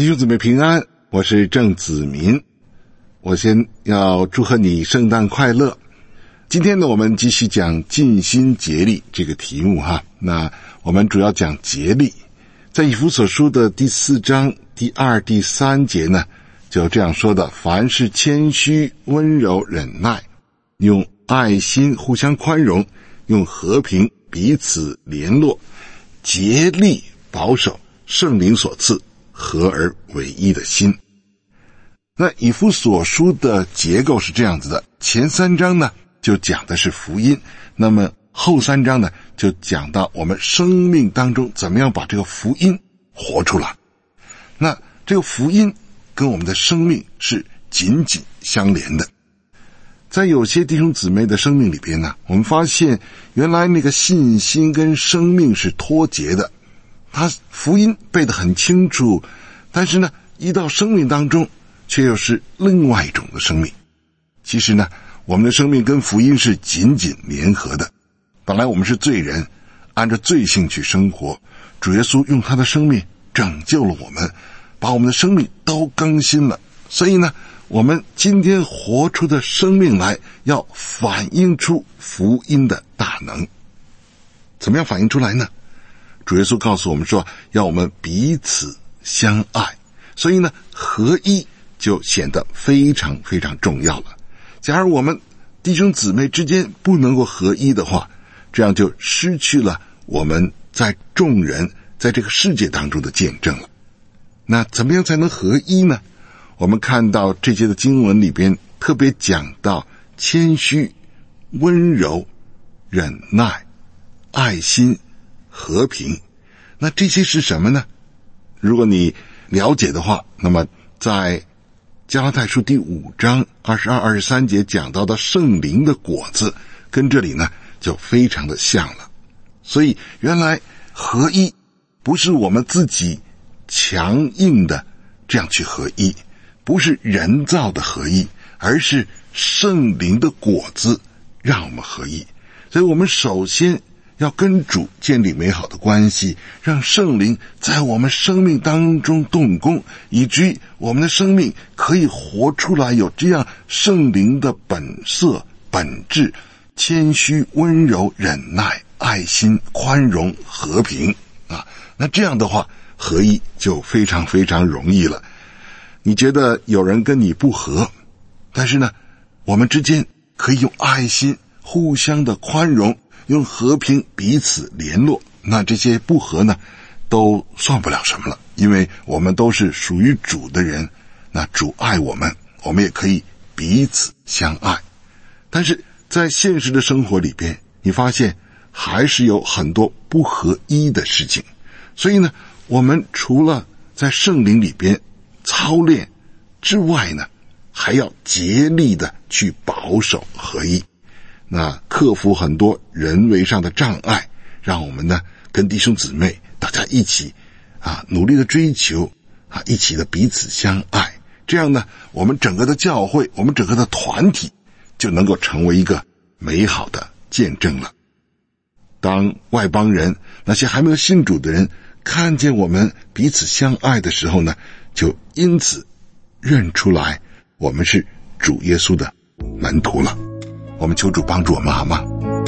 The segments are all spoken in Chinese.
弟兄姊妹平安，我是郑子民。我先要祝贺你圣诞快乐。今天呢，我们继续讲尽心竭力这个题目哈。那我们主要讲竭力，在以弗所书的第4章第2、第3节呢，就这样说的：凡是谦虚、温柔、忍耐，用爱心互相宽容，用和平彼此联络，竭力保守圣灵所赐合而为一的心。那以弗所书的结构是这样子的，前3章呢就讲的是福音，那么后3章呢就讲到我们生命当中怎么样把这个福音活出来。那这个福音跟我们的生命是紧紧相连的。在有些弟兄姊妹的生命里边呢，我们发现原来那个信心跟生命是脱节的，他福音背得很清楚，但是呢一到生命当中却又是另外一种的生命。其实呢，我们的生命跟福音是紧紧联合的。本来我们是罪人，按照罪性去生活，主耶稣用他的生命拯救了我们，把我们的生命都更新了。所以呢，我们今天活出的生命来，要反映出福音的大能。怎么样反映出来呢？主耶稣告诉我们说，要我们彼此相爱。所以呢，合一就显得非常非常重要了。假如我们弟兄姊妹之间不能够合一的话，这样就失去了我们在众人在这个世界当中的见证了。那怎么样才能合一呢？我们看到这节的经文里边特别讲到谦虚、温柔、忍耐、爱心、和平。那这些是什么呢？如果你了解的话，那么在加拉太书第5章22、23节讲到的圣灵的果子，跟这里呢就非常的像了。所以原来合一不是我们自己强硬的这样去合一，不是人造的合一，而是圣灵的果子让我们合一。所以我们首先要跟主建立美好的关系，让圣灵在我们生命当中动工，以至于我们的生命可以活出来有这样圣灵的本色、本质，谦虚、温柔、忍耐、爱心、宽容、和平啊。那这样的话，合一就非常非常容易了。你觉得有人跟你不合，但是呢，我们之间可以用爱心互相的宽容，用和平彼此联络，那这些不合呢都算不了什么了，因为我们都是属于主的人，那主爱我们，我们也可以彼此相爱。但是在现实的生活里边，你发现还是有很多不合一的事情。所以呢，我们除了在圣灵里边操练之外呢，还要竭力的去保守合一，那克服很多人为上的障碍，让我们呢跟弟兄姊妹大家一起努力的追求一起的彼此相爱。这样呢，我们整个的教会，我们整个的团体就能够成为一个美好的见证了。当外邦人，那些还没有信主的人看见我们彼此相爱的时候呢，就因此认出来我们是主耶稣的门徒了。我们求主帮助我们好吗？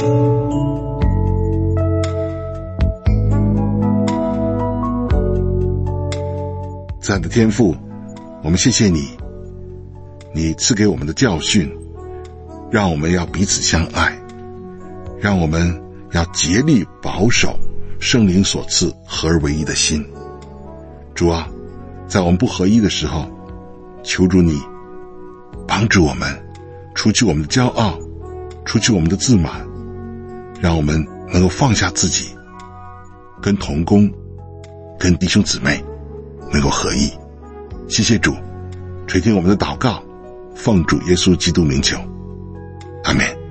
亲爱的天父，我们谢谢你，你赐给我们的教训，让我们要彼此相爱，让我们要竭力保守圣灵所赐合而为一的心。主啊，在我们不合一的时候，求主你帮助我们除去我们的骄傲，除去我们的自满，让我们能够放下自己，跟同工跟弟兄姊妹能够合一。谢谢主垂听我们的祷告，奉主耶稣基督名求，阿们。